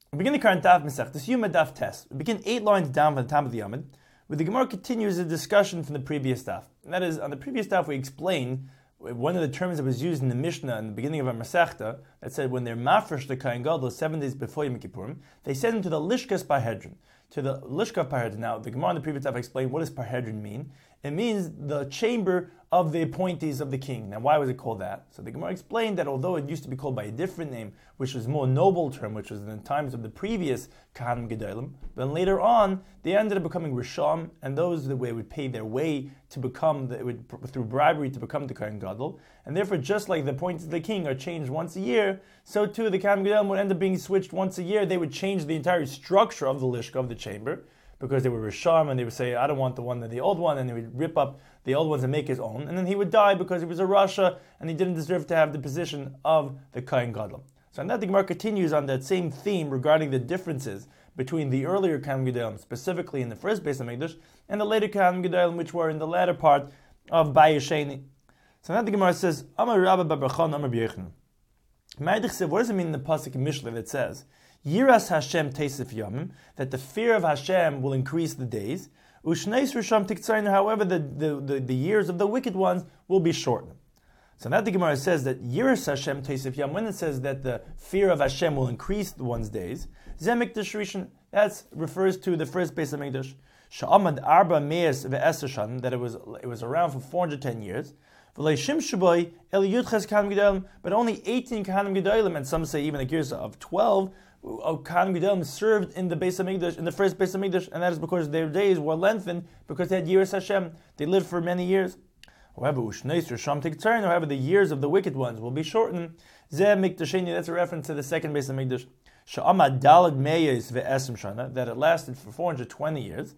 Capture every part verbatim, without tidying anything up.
We begin the current Daf Masech, this Yuma Daf test. We begin eight lines down from the top of the Yamid, where the Gemara continues a discussion from the previous Daf. And that is, on the previous Daf we explained one of the terms that was used in the Mishnah in the beginning of our Masechta, that said when they're mafresh the Kohen Gadol seven days before Yom Kippurim, they send him to the Lishkas Parhedron, to the Lishka Parhedron. Now, the Gemara in the previous Daf explained what does Parhedron mean. It means the chamber of the appointees of the king. Now, why was it called that? So the Gemara explained that although it used to be called by a different name, which was a more noble term, which was in the times of the previous Kahanim Gedolim, then later on, they ended up becoming Risham, and those that would pay their way to become, the, would, through bribery, to become the Kohen Gadol. And therefore, just like the appointees of the king are changed once a year, so too the Kahanim Gedolim would end up being switched once a year. They would change the entire structure of the Lishka, of the chamber, because they were Risham, and they would say, I don't want the one, the old one, and they would rip up the old ones and make his own. And then he would die because he was a Rasha, and he didn't deserve to have the position of the Kohen Gadol. So now the Gemara continues on that same theme regarding the differences between the earlier Kohen Gedolim, specifically in the first Beis HaMikdash, and the later Kohen Gedolim, which were in the latter part of Bayesheni. So now the Gemara says, Amar Rabba Babrachon, Amar B'Yechon. What does it mean in the Pasuk in Mishlei that says, Yiras Hashem Teisif Yamim, that the fear of Hashem will increase the days. Ushneis Risham Tiktzayin, however, the, the, the, the years of the wicked ones will be shortened. So now the Gemara says that Yiras Hashem Teisif Yam, when it says that the fear of Hashem will increase one's days, Zemikdash Rishon, that refers to the first Beis HaMikdash. Sha'amad Arba Meis Ve'eser Shan, that it was it was around for four hundred ten years. But only eighteen Kahanim Gedolim, and some say even a girsa of twelve, Kahanim Gedolim served in the Beis HaMikdash, in the first Beis HaMikdash, and that is because their days were lengthened because they had Yiras Hashem. They lived for many years. However, however, the years of the wicked ones will be shortened. That's a reference to the second Beis HaMikdash. Sha'amad Dalad Meyes ve'esem Shana, that it lasted for four hundred twenty years.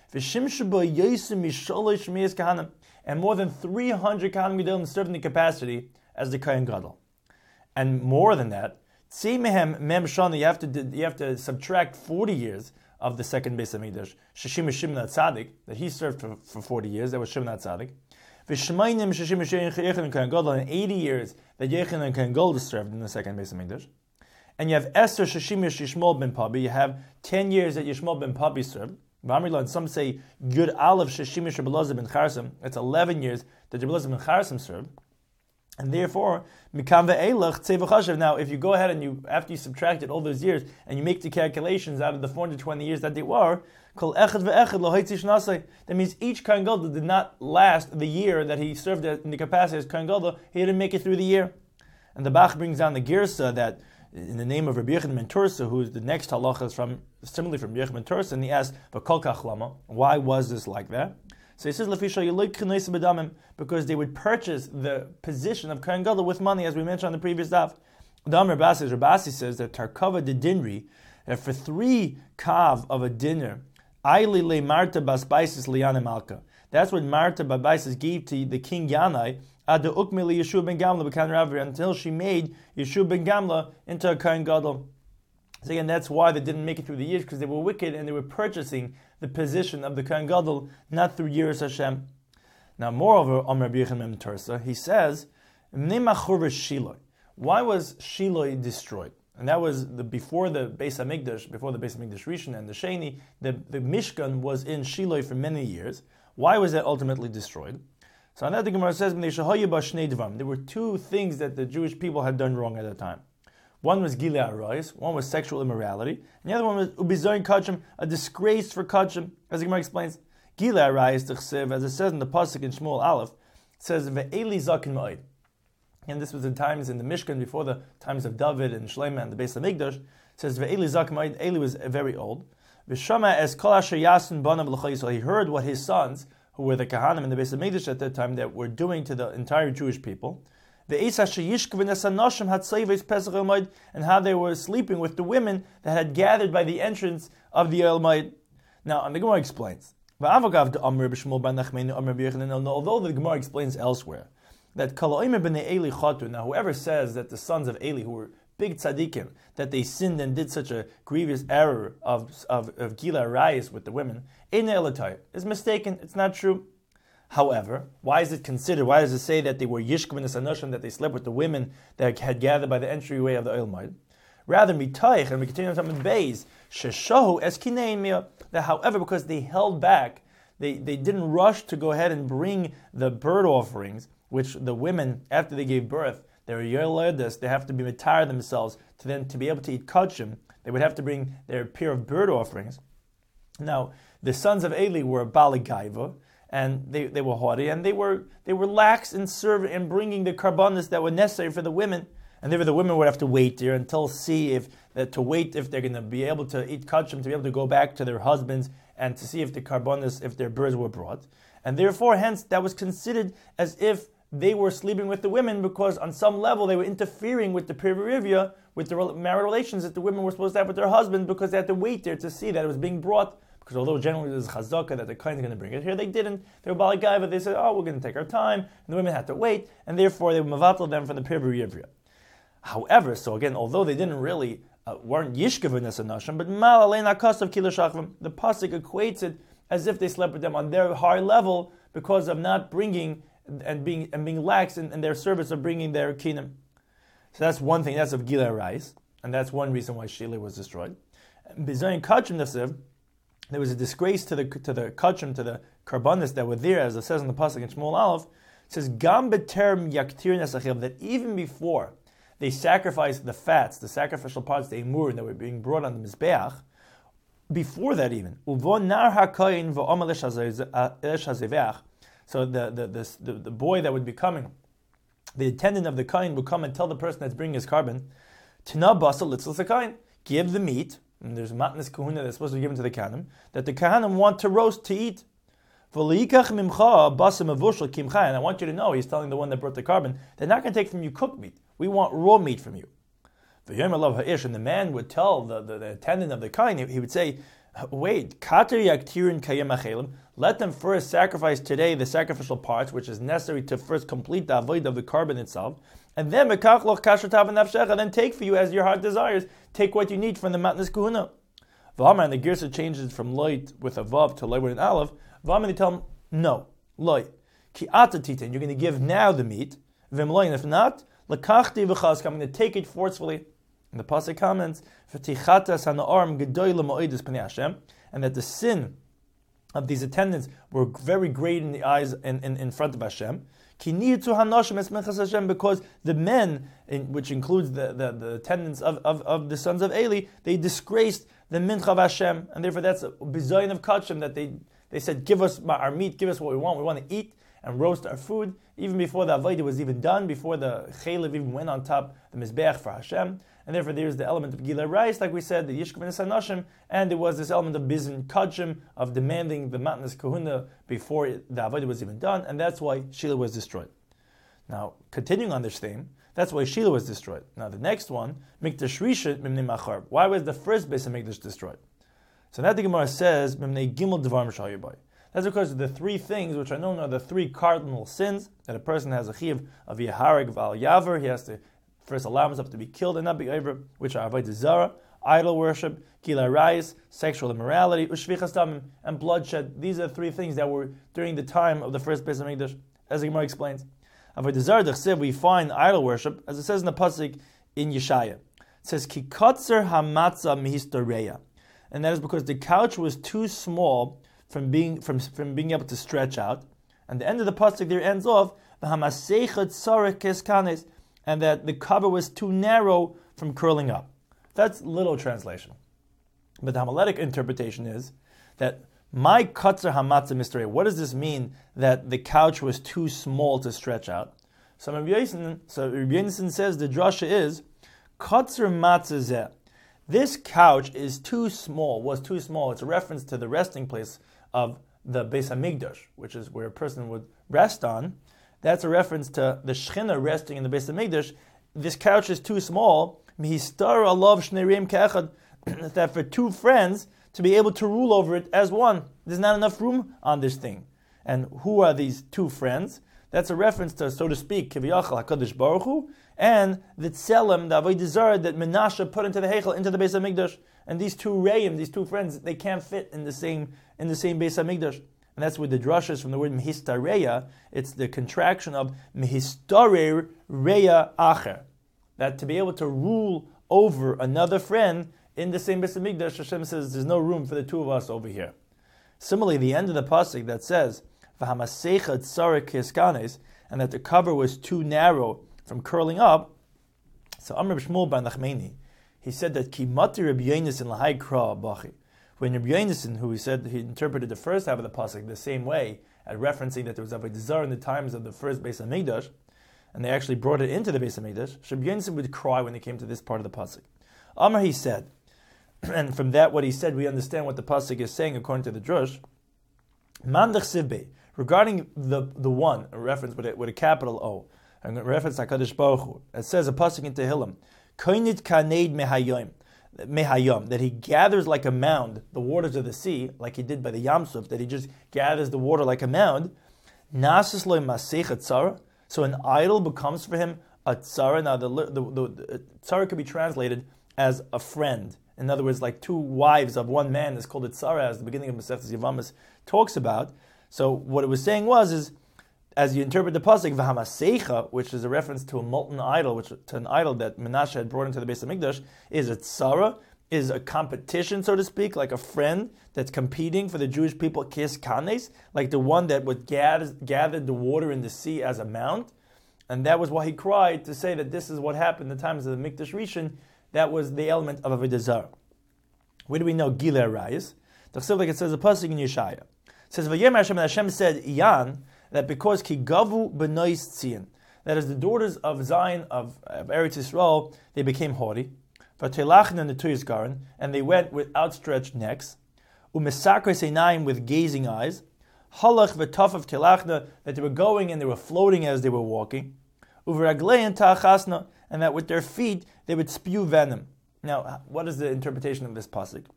And more than three hundred Kahanim Gedolim served in the capacity as the Kohen Gadol. And more than that, Tzimehem Mem Shana, you have to you have to subtract forty years of the second Beis HaMikdash. Shishim Shimna Tzadik, that he served for, for forty years, that was Shimna Tzadik. V'shemainim Shishim Yechon and Kohen Gadol, and eighty years that Yechon and Kohen Gadol served in the second Beis HaMikdash. And you have Esther Shishim Yishmol ben Pabi, you have ten years that Yishmol ben Pabi served. And some say Yud Aleph Sheshimish Rebelazim ben Charsim. It's eleven years that Rebelazim ben Charsim served, and therefore Mikam ve'elach tzevachashav. Now, if you go ahead and you after you subtracted all those years and you make the calculations out of the four hundred twenty years that they were, kol echad ve'echad lo haitzi shnasei. That means each Kohen Gadol did not last the year that he served in the capacity as Kohen Gadol. He didn't make it through the year. And the Bach brings down the girsa that, in the name of Rabbi Yochanan ben Tursa, who is the next halacha from similarly from Rabbi Yochanan ben Tursa, and he asked, "V'kol kach lama? Why was this like that?" So he says, because they would purchase the position of Kohen Gadol with money, as we mentioned on the previous daf. The Amr Rabasi, Rabasi says that Tarkava de Dinri, that for three kav of a dinner, Aili le Marta Basbaisis liane Malka. That's what Marta Basbaisis gave to the king Yanai, Ad Ukmili Yeshua ben Gamla b'kan Ravi, until she made Yeshua ben Gamla into a Kohen Gadol. So again, that's why they didn't make it through the years, because they were wicked and they were purchasing the position of the Kohen Gadol, not through Yiras Hashem. Now, moreover, Amr Rabbi Yochanan ben Tursa, he says, Shiloh. Why was Shiloh destroyed? And that was the before the Beis HaMikdash, before the Beis HaMikdash Rishon and the Sheni, the, the Mishkan was in Shiloh for many years. Why was that ultimately destroyed? So another Gemara says, there were two things that the Jewish people had done wrong at the time. One was Gilei Arayis, one was sexual immorality, and the other one was Ubizoin Kachim, a disgrace for Kachim. As the Gemara explains, Gilei Arayis T'chsev, as it says in the Pasuk in Shmuel Aleph, it says, Ve'eli Zakin Ma'id. And this was in times in the Mishkan, before the times of David and Shlomo and the Beis HaMikdash. It says, Ve'eli Zakin Ma'id, Eli was very old. V'shama es kol asher yasin banav l'chol Yisrael. He heard what his sons, who were the Kahanim in the Beis HaMikdash at that time, that were doing to the entire Jewish people. And how they were sleeping with the women that had gathered by the entrance of the El Moed. Now, and the Gemara explains, although the Gemara explains elsewhere, that now whoever says that the sons of Eli, who were big tzaddikim, that they sinned and did such a grievous error of, of, of Gilei Arayis with the women, is mistaken, it's not true. However, why is it considered, why does it say that they were Yishkvin and Sanoshim, that they slept with the women that had gathered by the entryway of the Oil Moed? Rather, mitaych, and we continue on some bays, sheshahu eskineimia, that however, because they held back, they, they didn't rush to go ahead and bring the bird offerings, which the women, after they gave birth, they're yoledes, they have to be matar themselves to then to be able to eat kachim. They would have to bring their pair of bird offerings. Now, the sons of Eli were baligaiva, and they, they were haughty, and they were they were lax in serving and bringing the karbanos that were necessary for the women. And therefore, the women would have to wait there until see if uh, to wait if they're going to be able to eat kachim, to be able to go back to their husbands and to see if the karbanos, if their birds were brought. And therefore, hence, that was considered as if they were sleeping with the women, because on some level they were interfering with the pirivivia, with the marital relations that the women were supposed to have with their husbands, because they had to wait there to see that it was being brought. Because although generally there's chazaka that the kohen is going to bring it, here they didn't. They were balagai, but they said, oh, we're going to take our time, and the women had to wait, and therefore they mavatal them from the pirivivia. However, so again, although they didn't really, uh, weren't yishkev in this anashim, but mal alein akasav kila shachvam, the pasuk equates it as if they slept with them on their high level because of not bringing and being and being lax in, in their service of bringing their kingdom. So that's one thing. That's of Gilai Rais, and that's one reason why Sheila was destroyed. B'zayin kachim nasiv, there was a disgrace to the to the kachim, to the karbanis that were there, as it says in the pasuk in Shmuel Aleph. It says gam b'term yaktir nesachiv, that even before they sacrificed the fats, the sacrificial parts, the emur that were being brought on the mizbeach, before that even, uvon nar hakayin v'omer l'shazevach. So the the, the the the boy that would be coming, the attendant of the kain would come and tell the person that's bringing his carbon, Tina basal litzl kain, give the meat, and there's matnas kahuna that's supposed to be given to the kahanim, that the kahanim want to roast, to eat. And I want you to know, he's telling the one that brought the carbon, they're not going to take from you cooked meat. We want raw meat from you. And the man would tell the, the, the attendant of the kain, he, he would say, wait, let them first sacrifice today the sacrificial parts, which is necessary to first complete the avoid of the carbon itself, and then then take for you as your heart desires. Take what you need from the matnas kahuna. And the girsa changes from loit with a vav to loit with an aleph. And they tell him, no, loy, ki ata titin, you're going to give now the meat. Vim loy, and if not, lakachti v'chazka, I'm going to take it forcefully. And the pasuk comments, v'tichatas hana'arm gedoy l'mo'edus p'nei Hashem, and that the sin of these attendants were very great in the eyes in, in, in front of Hashem. Ki ni'tu hanoshim es minchas Hashem, because the men, in, which includes the, the, the attendants of, of, of the sons of Eli, they disgraced the mincha of Hashem, and therefore that's a bizayin of kachim, that they They said, give us our meat, give us what we want. We want to eat and roast our food. Even before the Avodah was even done, before the Chaylev even went on top, the Mizbeach for Hashem. And therefore there's the element of Gilai Rais, like we said, the Yishkav and Sanashim, and there was this element of Bizin Kachim, of demanding the Matnas Kahuna before the Avodah was even done, and that's why Sheila was destroyed. Now, continuing on this theme, that's why Sheila was destroyed. Now the next one, Mikdash Rishon Mimnei Machar. Why was the first Beis HaMikdash destroyed? So now the Gemara says, that's because of the three things which are known are the three cardinal sins, that a person has a chiv of Yehareg Val Yaver, he has to first allow himself to be killed and not be over, which are Avodah Zara, idol worship, Gilai Rais, sexual immorality, Ushvichas Damim, and bloodshed. These are the three things that were during the time of the first Beis HaMikdash, as the Gemara explains. Avodah Zara, we find idol worship, as it says in the pasuk in Yeshaya. It says, Ki kotzer hamatzah mihistoreya. And that is because the couch was too small from being from, from being able to stretch out. And the end of the pasuk there ends off, and that the cover was too narrow from curling up. That's little translation. But the Hamaletic interpretation is that my katzer hamatzah mystery. What does this mean that the couch was too small to stretch out? So Rabbi Yochanan, so Rabbi Yochanan says the drasha is katzer matzah zeh. This couch is too small, was too small. It's a reference to the resting place of the Beis HaMikdash, which is where a person would rest on. That's a reference to the Shechina resting in the Beis HaMikdash. This couch is too small. Mihistar alav shnei reim ke'echad, that for two friends to be able to rule over it as one. There's not enough room on this thing. And who are these two friends? That's a reference to, so to speak, Kiviyachal HaKadosh Baruch Hu, and the Tselem, the Avodah Zarah that Menashe put into the Heichel, into the Beis HaMikdash. And these two Reim, these two friends, they can't fit in the same in the same Beis HaMikdash. And that's where the drush is from the word Mehistareya. It's the contraction of Mehistarer Reya Acher. That to be able to rule over another friend in the same Beis Hamikdash. Hashem says there's no room for the two of us over here. Similarly, the end of the pasuk that says "V'hamaseicha tzara kiskanes," and that the cover was too narrow from curling up. So Amr Shmuel bar Nachmani, he said that ki mati Rabbi Yonasan lahai kra bachi. When Rabbi Yonasan, who he said he interpreted the first half of the pasuk the same way, at referencing that there was avodah zarah in the times of the first Beis Hamikdash, and they actually brought it into the Beis Hamikdash, Rabbi Yonasan would cry when they came to this part of the pasuk. Amr, he said, and from that what he said, we understand what the pasuk is saying according to the drush. Mandach sivbe, regarding the the one, a reference with a, with a capital O, a reference to HaKadosh Baruch Hu, it says a pasuk in Tehillim, koinit kaneid mehayom, mehayom, that he gathers like a mound the waters of the sea, like he did by the Yam Suf, that he just gathers the water like a mound. Nasis loy masechet tzara, so an idol becomes for him a tzara. Now the the, the, the tzara could be translated as a friend. In other words, like two wives of one man is called a tzara, as the beginning of Masechtas Yevamos talks about. So what it was saying was, is as you interpret the pasuk, v'hamaseicha, which is a reference to a molten idol, which to an idol that Menashe had brought into the Beis Hamikdash, is a tzara, is a competition, so to speak, like a friend that's competing for the Jewish people, kis kanes, like the one that would gather gathered the water in the sea as a mound. And that was why he cried, to say that this is what happened in the times of the Mikdash Rishon. That was the element of avodah zarah. Where do we know Gilei Arayos? Like it says a pasuk in Yeshaya. It says, "Vayem Hashem," and Hashem said, "Yan," that because ki gavu b'nois tzion, that is the daughters of Zion of, of Eretz Yisrael, they became haughty. V'telachna netuyos garin, and they went with outstretched necks. U'mesakres einayim, with gazing eyes. Halach v'tafaf telachna, that they were going and they were floating as they were walking. U'v'raglein ta'achasna, and that with their feet they would spew venom. Now, what is the interpretation of this pasuk?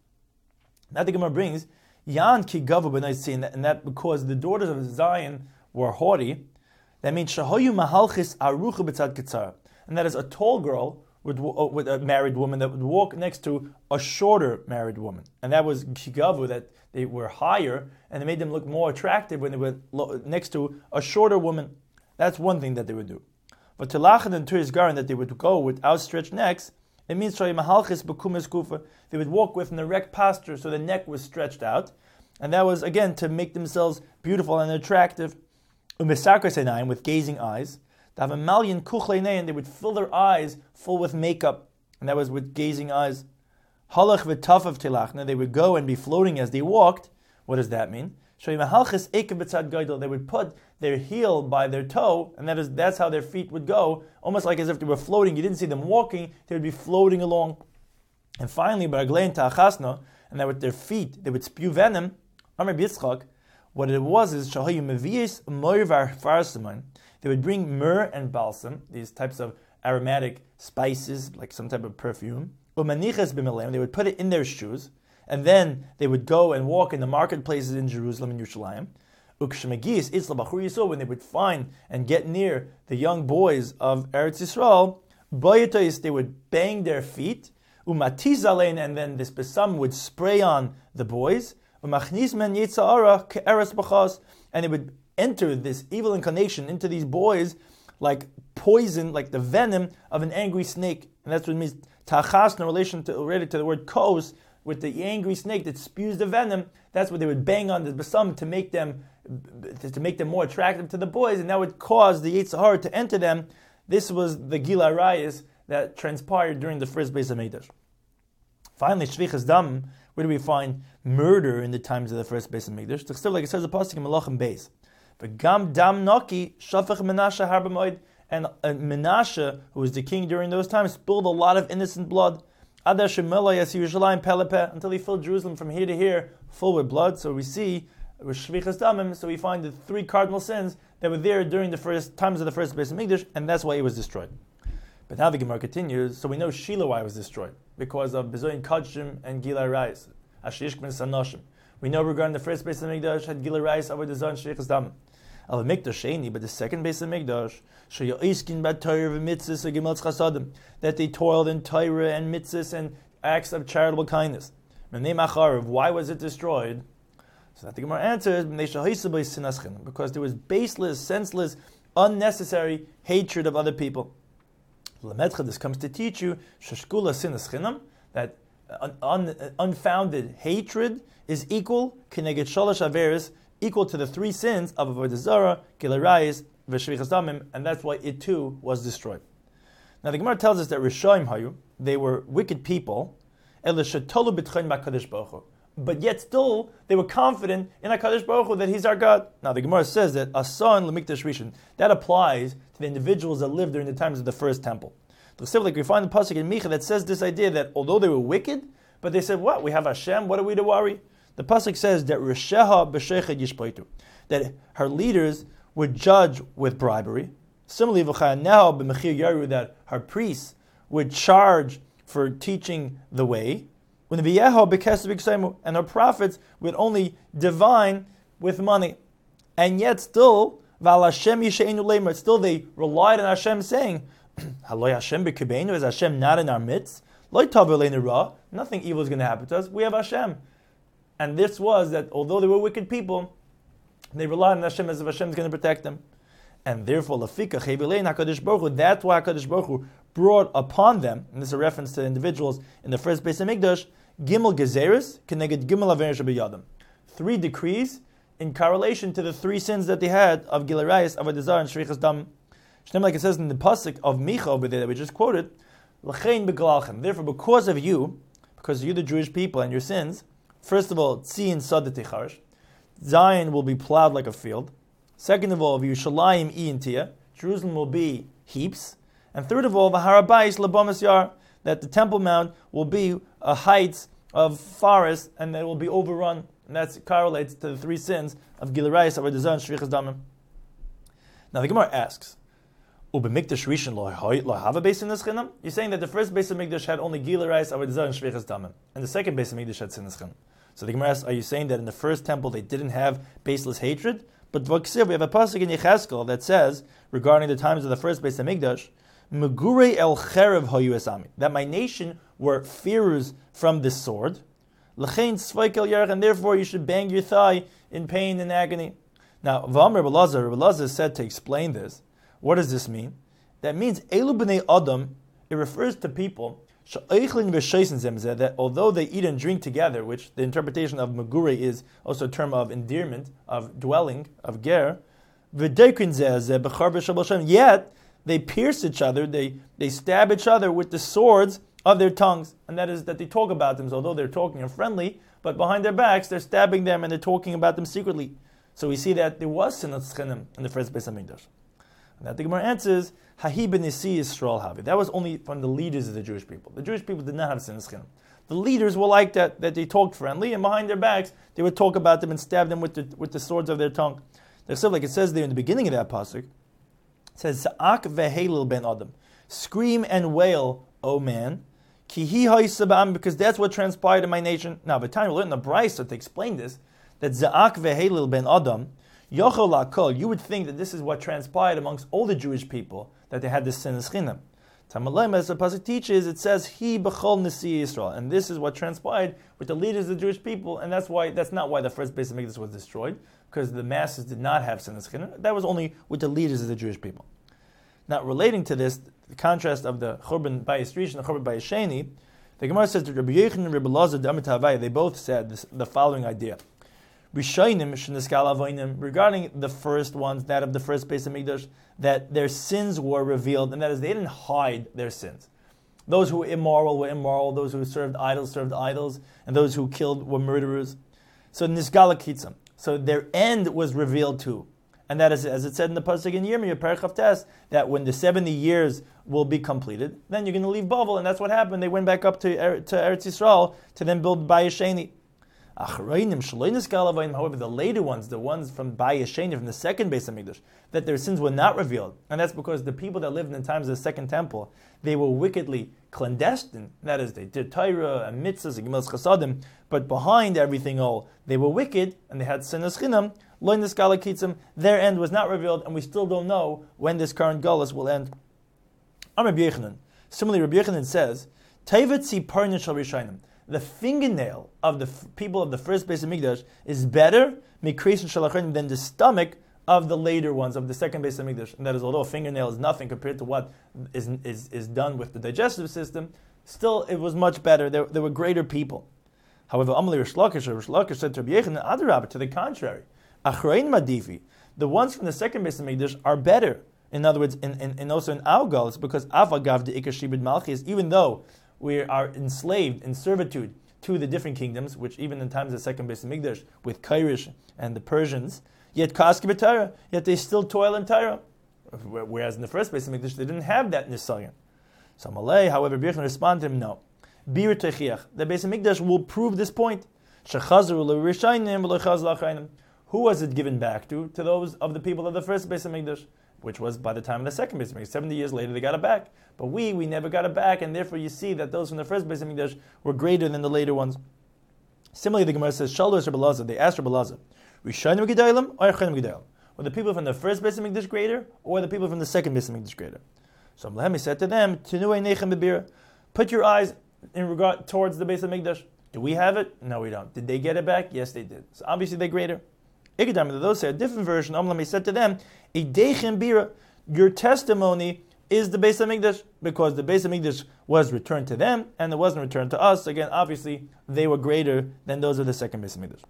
Now the Gemara brings, Yan ki gavu b'nois tzion, and that because the daughters of Zion were haughty, that means shahoyu mahalchis arucha b'tzad ketzara, and that is a tall girl with, with a married woman that would walk next to a shorter married woman, and that was ki gavu, that they were higher, and it made them look more attractive when they were next to a shorter woman. That's one thing that they would do. But telachan and turis garin, that they would go with outstretched necks, it means shahoyu mahalchis b'kumes kufa, they would walk with an erect posture, so the neck was stretched out. And that was, again, to make themselves beautiful and attractive. Umesakres with gazing eyes. They have a malyan kuchleinei, and they would fill their eyes full with makeup. And that was with gazing eyes. Halach v'tafaf tilachna, they would go and be floating as they walked. What does that mean? They would put their heel by their toe, and that is that's how their feet would go, almost like as if they were floating. You didn't see them walking, they would be floating along. And finally, baraglein ta'achasna, and that with their feet they would spew venom. Amar Yitzchak, what it was is shahayu mevies moivar farsiman. They would bring myrrh and balsam, these types of aromatic spices, like some type of perfume. Umaniches b'milayim, they would put it in their shoes, and then they would go and walk in the marketplaces in Jerusalem and Yerushalayim. Ukshemagis itzla bachur Yisrael, when they would find and get near the young boys of Eretz Yisrael, boyatois, they would bang their feet. Umatizalein, and then this besam would spray on the boys. Umachnis men yitzara ke'eres b'chas, and it would enter this evil inclination into these boys like poison, like the venom of an angry snake. And that's what it means tachas in relation to related to the word kos, with the angry snake that spews the venom. That's what they would bang on the besam to make them to make them more attractive to the boys, and that would cause the yitzhar to enter them. This was the Gilei Arayos that transpired during the first Beis Hamikdash. Finally, Shvichas Dam, where do we find murder in the times of the first Beis Hamikdash? Still, like it says, the pasuk in Malachim Beis, but Gam Dam Noki Shafach Menashe Har B'Moed, and Menashe, who was the king during those times, spilled a lot of innocent blood. Until he filled Jerusalem from here to here, full with blood. So we see with Shvichas Damim, so we find the three cardinal sins that were there during the first times of the first Beis Hamikdash, and that's why it was destroyed. But now the Gemara continues, so we know Shiloh why it was destroyed, because of Bezoyin Kodshim and Gilei Arayos, Ashishk ben Sanoshim. We know regarding the first Beis Hamikdash had Gilei Arayos over the Zon Shvichas Damim. Al Mikdash Sheni, but the second Beis Hamikdash, Sheyoiskin bat Torah v'mitzvos v'gemalz chasadim, that they toiled in Torah and mitzvos and acts of charitable kindness. Why was it destroyed? So that the Gemara answers, because there was baseless, senseless, unnecessary hatred of other people. This comes to teach you sheshkula sinas chinam, that un, un, unfounded hatred is equal kineged shalosh averes, equal to the three sins of avodah zarah, gilui arayos, v'shvichas damim, and that's why it too was destroyed. Now the Gemara tells us that Rishoim hayu, they were wicked people, but yet still they were confident in HaKadosh Baruch Hu that He's our God. Now the Gemara says that Asan L'Mikdash Rishon, that applies to the individuals that lived during the times of the first temple. Like we find the pasuk in Micha that says this idea that although they were wicked, but they said, "What? We have Hashem. What are we to worry?" The pasuk says that Risheha b'shechet yishpoitu, that her leaders would judge with bribery. Similarly, v'chayaneha b'mechir yaru, that her priests would charge for teaching the way, and her prophets would only divine with money. And yet still, still they relied on Hashem saying, is Hashem not in our midst? Nothing evil is going to happen to us. We have Hashem. And this was that although they were wicked people, they relied on Hashem as if Hashem is going to protect them. And therefore, that's why HaKadosh Baruch Hu brought upon them, and this is a reference to individuals in the first Beis HaMikdash, Gimel Gezeres Keneged Gimel Averes Shebeyadim. Three decrees in correlation to the three sins that they had of Gilui Arayos, Avodah Zarah, and Shvichas Dam. Like it says in the pasuk of Micha over there that we just quoted, L'chein begalalchem. Therefore, because of you, because you the Jewish people and your sins, first of all, Tzion Sadat Techarish, Zion will be plowed like a field. Second of all, Yerushalayim Iyintia, Jerusalem will be heaps. And third of all, V'har Habayis Labamas Yar, that the Temple Mount will be a heights of forest and that it will be overrun. And that correlates to the three sins of Gilui Arayos, Avodah Zarah, and Shvichas Damim. Now the Gemara asks, Ubemikdash Rishon lo have a base in this chinam? You're saying that the first base of Mikdash had only Gilui Arayos, Avodah Zarah, and Shvichas Damim, and the second base of Mikdash had sinas chinam. So the Gemara asks, are you saying that in the first temple they didn't have baseless hatred? But we have a pasuk in Yechezkel that says, regarding the times of the first base of Mikdash, Megurei el cherev hayu esami, that my nation were fearers from the sword. L'chein tzvaik el yarech, and therefore you should bang your thigh in pain and agony. Now, V'amar Rebbe Lazar, Rebbe Lazar said to explain this. What does this mean? That means elu b'nei adam. It refers to people that although they eat and drink together, which the interpretation of Megurei is also a term of endearment, of dwelling, of ger, yet they pierce each other, they, they stab each other with the swords of their tongues. And that is that they talk about them, so although they're talking and friendly, but behind their backs they're stabbing them and they're talking about them secretly. So we see that there was sinas chinim in the first Beis HaMikdash. And that the Gemara answers, Hahi b'nisi Yisrael havi. That was only from the leaders of the Jewish people. The Jewish people did not have sinas chinim. The leaders were like that, that they talked friendly, and behind their backs they would talk about them and stab them with the, with the swords of their tongue. So like it says there in the beginning of that pasuk, it says, Za'ak ve'helil ben adam. Scream and wail, O man, ki hi ha'isabam, because that's what transpired in my nation. Now, by the time we learn the Brisa to explain this, that Za'ak ve'helil ben adam, yochol la'kol, you would think that this is what transpired amongst all the Jewish people, that they had this sinas chinam. Tamalayim, as the pasuk teaches, it says, He b'chol nesi Yisrael, and this is what transpired with the leaders of the Jewish people, and that's why that's not why the first Beis HaMikdash was destroyed, because the masses did not have sinas chinam. That was only with the leaders of the Jewish people. Now, relating to this, the contrast of the Churban Bayis Rishon and the Churban Bayis Sheni, the Gemara says that Rabbi Yochanan and Rabbi Lazar D'Amit Havai, they both said this, the following idea. Rishonim sheniskal avonim, regarding the first ones, that of the first Beis HaMikdash, that their sins were revealed, and that is, they didn't hide their sins. Those who were immoral were immoral, those who served idols served idols, and those who killed were murderers. So niskala kitzam. So their end was revealed too. And that is, as it said in the pasuk in Yirmiyah, Perek Tes, that when the seventy years will be completed, then you're going to leave Bavel, and that's what happened. They went back up to, er, to Eretz Yisrael to then build Bayis Sheni. However, the later ones, the ones from Bayis Sheni, from the second Beis HaMikdash, that their sins were not revealed. And that's because the people that lived in the times of the second temple, they were wickedly clandestine. That is, they did Torah and mitzvahs and Gemilas Chasadim, but behind everything all, they were wicked, and they had sinas chinam. Their end was not revealed, and we still don't know when this current galus will end. Rabbi Yochanan. Similarly, Rabbi Yochanan says, the fingernail of the f- people of the first Beis HaMikdash is better than the stomach of the later ones, of the second Beis Hamikdash. And that is, although a fingernail is nothing compared to what is, is, is done with the digestive system, still it was much better. There, there were greater people. However, Amalei Rish Lakish, Rish Lakish said to Rabbi Yechanan, Adarabah, to the contrary, Achrein Madifi, the ones from the second Beis Hamikdash are better. In other words, in, in, in also in our goal, it's because Avagav de Ikashibid Malchis, even though we are enslaved in servitude to the different kingdoms, which even in times of the second Beis Hamikdash, with Kairish and the Persians, yet Kaski b'Torah, yet they still toil in Torah. Whereas in the first Beis Hamikdash, they didn't have that nisayon. So Malay, however, Birchon responded to him, no. Bir techiach, the Beis Hamikdash will prove this point. Shechazru l'rishayim v'lechaz l'achayim. Who was it given back to? To those of the people of the first Beis Hamikdash, which was by the time of the second Beis Hamikdash. Seventy years later, they got it back. But we, we never got it back, and therefore you see that those from the first Beis Hamikdash were greater than the later ones. Similarly, the Gemara says, Shaldos Rabbi Elazar, they asked Rabbi Elazar, Rishayim Gedalim or Acharim Gedalim? Were the people from the first Beis Hamikdash greater, or the people from the second Beis Hamikdash greater? So Amlahemi said to them, Tenuei Nechem Bebira, put your eyes in regard towards the Beis Hamikdash. Do we have it? No, we don't. Did they get it back? Yes, they did. So obviously they're greater. Ikadam, those say a different version. Amlahemi said to them, Eidechem Bira, your testimony is the Beis Hamikdash, because the Beis Hamikdash was returned to them, and it wasn't returned to us. Again, obviously, they were greater than those of the second Beis Hamikdash.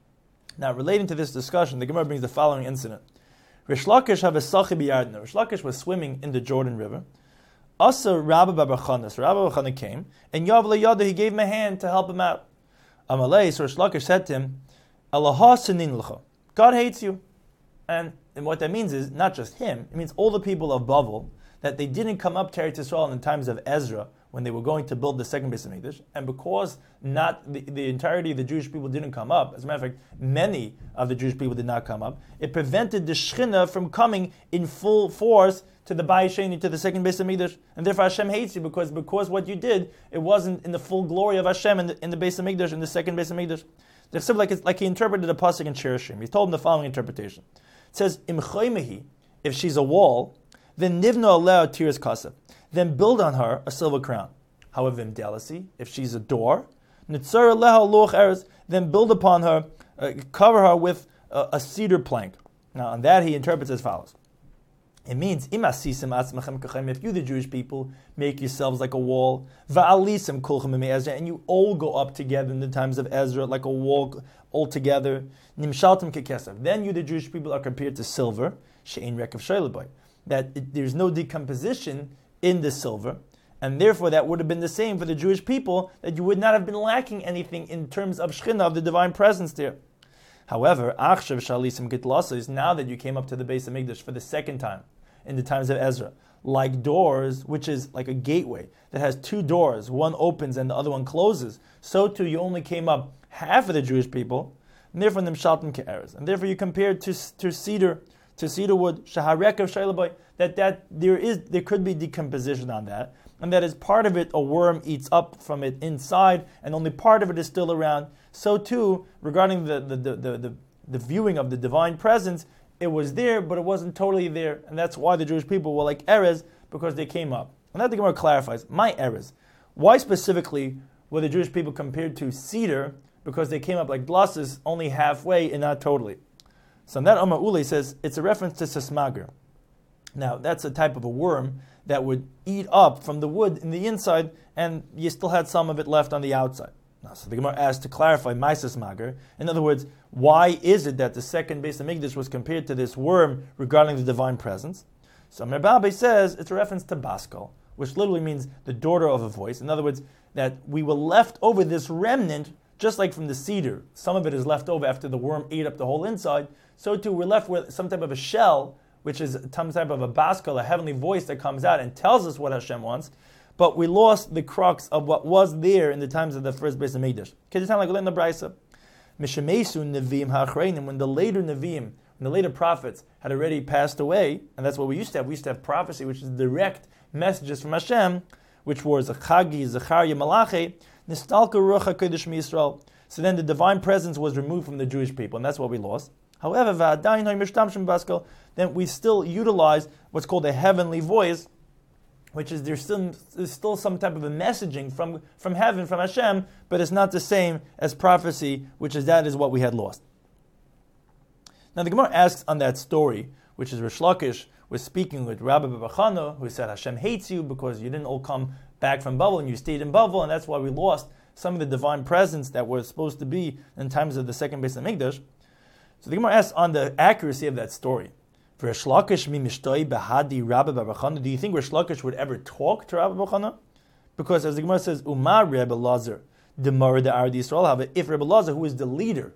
Now, relating to this discussion, the Gemara brings the following incident. Rish Lakish have a sachi b'yardna. Rish Lakish was swimming in the Jordan River. Asa Rabbi Babachana. So Rabbi Babachana came, and Yav Yada, he gave him a hand to help him out. Amalei, so Rish Lakish said to him, Allah sinin l'cha. God hates you. And, and what that means is, not just him, it means all the people of Bavel, that they didn't come up to Eretz Yisrael in the times of Ezra, when they were going to build the second Beis Hamikdash, and because not the, the entirety of the Jewish people didn't come up, as a matter of fact, many of the Jewish people did not come up, it prevented the Shechina from coming in full force to the Bayis Sheni, to the second Beis Hamikdash, and therefore Hashem hates you, because because what you did, it wasn't in the full glory of Hashem in the, in the Beis Hamikdash, in the second Beis Hamikdash. They're simply like, it's like he interpreted the pasuk in Shirashim. He told him the following interpretation. It says, Im choymehi, if she's a wall, then nivno aleh tiras kasef, then build on her a silver crown. However, in Delasi, if she's a door, nitzar aleh loch eres, then build upon her, uh, cover her with a, a cedar plank. Now, on that he interprets as follows. It means, if you, the Jewish people, make yourselves like a wall, and you all go up together in the times of Ezra, like a wall all together, then you, the Jewish people, are compared to silver, that it, there's no decomposition in the silver, and therefore that would have been the same for the Jewish people, that you would not have been lacking anything in terms of Shechina, of the divine presence there. However, is now that you came up to the Beis Hamikdash for the second time, in the times of Ezra, like doors, which is like a gateway that has two doors, one opens and the other one closes, so too you only came up half of the Jewish people, and therefore nimshaltim ke'eres, and therefore you compared to to cedar, to cedar wood, shaharek of shaylaboy, that that there is there could be decomposition on that, and that as part of it a worm eats up from it inside, and only part of it is still around. So too, regarding the the the the, the, the viewing of the divine presence, it was there, but it wasn't totally there, and that's why the Jewish people were like Erez, because they came up. And that the Gemara clarifies, my Erez, why specifically were the Jewish people compared to cedar, because they came up like glosses, only halfway and not totally? So that Amar Ule says, it's a reference to sasmager. Now, that's a type of a worm that would eat up from the wood in the inside, and you still had some of it left on the outside. Now, so the Gemara asked to clarify my sasmager. In other words, why is it that the second Beis Hamikdash was compared to this worm regarding the divine presence? So Merbabe says it's a reference to Baskal, which literally means the daughter of a voice. In other words, that we were left over this remnant, just like from the cedar. Some of it is left over after the worm ate up the whole inside. So too, we're left with some type of a shell, which is some type of a Baskal, a heavenly voice that comes out and tells us what Hashem wants. But we lost the crux of what was there in the times of the first Beis Hamikdash. Can you tell like in the Brisa? Mishemesu Nevi'im ha'achreinim, when the later Nevi'im, when the later prophets had already passed away, and that's what we used to have. We used to have prophecy, which is direct messages from Hashem, which was Chagi, Zechariah, Malachi, Nistalka Ruach HaKodesh Yisrael. So then the divine presence was removed from the Jewish people, and that's what we lost. However, then we still utilize what's called a heavenly voice, which is there's still, there's still some type of a messaging from, from heaven, from Hashem, but it's not the same as prophecy, which is that is what we had lost. Now the Gemara asks on that story, which is Rish Lakish was speaking with Rabbi Bachana, who said Hashem hates you because you didn't all come back from Bavel and you stayed in Bavel, and that's why we lost some of the divine presence that were supposed to be in times of the second Beis Hamikdash. So the Gemara asks on the accuracy of that story. For Rish Lakish mi mishtoi behadi Rabbi Bachana, do you think Rish Lakish would ever talk to Rabbi Bachana? Because as the Gemara says, Umar Rebbe Lazar, the Mara de Arad Yisrael have it. If Rebbe Lazar, who is the leader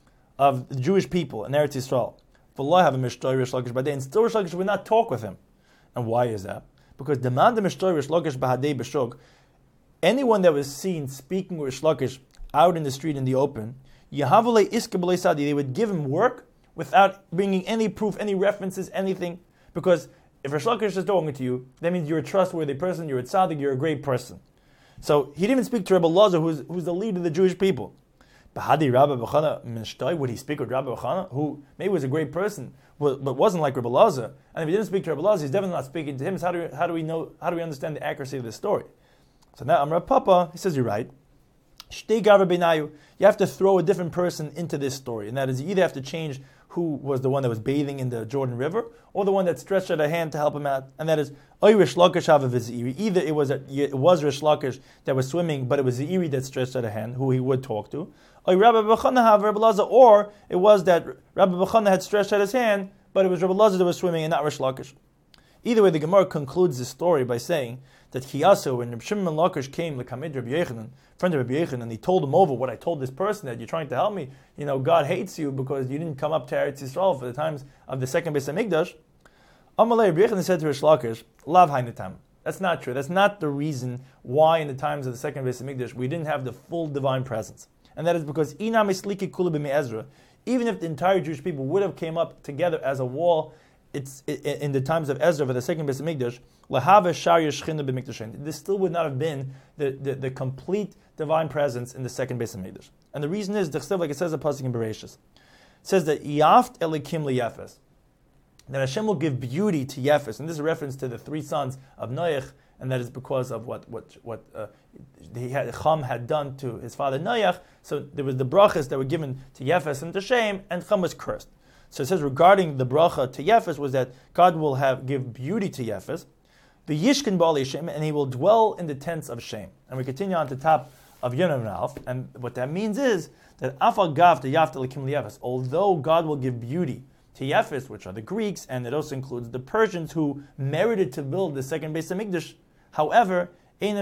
of the Jewish people in Eretz Yisrael, V'lo have a mishtoi Rish Lakish b'hadei, and still Rish Lakish would not talk with him. And why is that? Because the man the mishtoi Rish Lakish b'hadei b'shog, anyone that was seen speaking with Rish Lakish out in the street in the open, Yahavule iska b'lei sadi, they would give him work without bringing any proof, any references, anything. Because if Rish Lakish is talking to you, that means you're a trustworthy person, you're a tzaddik, you're a great person. So he didn't even speak to Rebbe Lazar, who's, who's the leader of the Jewish people. Bahadi Rabbi Bachana Minshtai, would he speak with Rabbi Bachana, who maybe was a great person, but wasn't like Rebbe Lazar? And if he didn't speak to Rebbe Lazar, he's definitely not speaking to him. So how do we, how do we know? How do we understand the accuracy of this story? So now Amar Papa, he says you're right. Shtei Gavar Beinayu, you have to throw a different person into this story, and that is you either have to change who was the one that was bathing in the Jordan River, or the one that stretched out a hand to help him out, and that is Oy Rish Lakish Hava V'Zeiri. Either it was a, it was Rish Lakish that was swimming, but it was Zeiri that stretched out a hand, who he would talk to. Oy Rabbi Bachana Hava Rabbi Lazar, or it was that Rabbi Bachana had stretched out his hand, but it was Rabbi Lazar that was swimming and not Rish Lakish. Either way, the Gemara concludes the story by saying that Chiyasu, when Reb Shimon Lakish came, L'Kamid Rabbi Yechanan, friend of Rabbi Yechanan, and he told him over what I told this person, that you're trying to help me, you know, God hates you because you didn't come up to Eretz Yisrael for the times of the second Beis Hamikdash. Amalei Rabbi Yechanan said to Rish Lakish, Lav Hainatam. That's not true. That's not the reason why in the times of the second Beis Hamikdash we didn't have the full divine presence. And that is because Inam Isliki Kula B'mi Ezra, even if the entire Jewish people would have came up together as a wall, it's in the times of Ezra for the second Beis Hamikdash, Lahava Shar Yeshchina B'Mikdashin. This still would not have been the, the, the complete divine presence in the second Beis Hamikdash. And the reason is, like it says in Pasuk in Bereshis, it says that Yaft Elikim Liyefes, that Hashem will give beauty to Yefes, and this is a reference to the three sons of Noach, and that is because of what what what uh, he had, Cham had done to his father Noach. So there was the brachas that were given to Yefes and to Shem, and Cham was cursed. So it says regarding the bracha to Yefes was that God will have give beauty to Yefes, the Yishkin Ba'alei Shem, and he will dwell in the tents of Shem. And we continue on to the top of Yonah and Alf, and what that means is that Afal Gav to Yaft Elikim Liyefes, although God will give beauty to Yefes, which are the Greeks, and it also includes the Persians who merited to build the second Beis Hamikdash. However, However,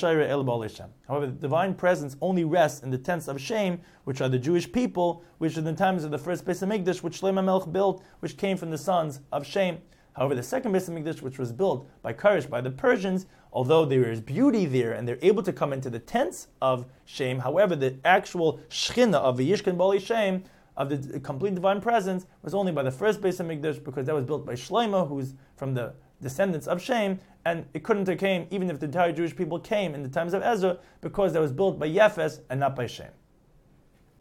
the divine presence only rests in the tents of Shem, which are the Jewish people, which in the times of the first Beis Hamikdash, which Shlomo Melech built, which came from the sons of Shem. However, the second Beis Hamikdash, which was built by Koresh, by the Persians, although there is beauty there and they're able to come into the tents of Shem, however, the actual Shechina of the Yishkan Bali Shem, of the complete divine presence, was only by the first Beis Hamikdash, because that was built by Shlomo, who's from the descendants of Shem, and it couldn't have came even if the entire Jewish people came in the times of Ezra, because that was built by Yefes and not by Shem.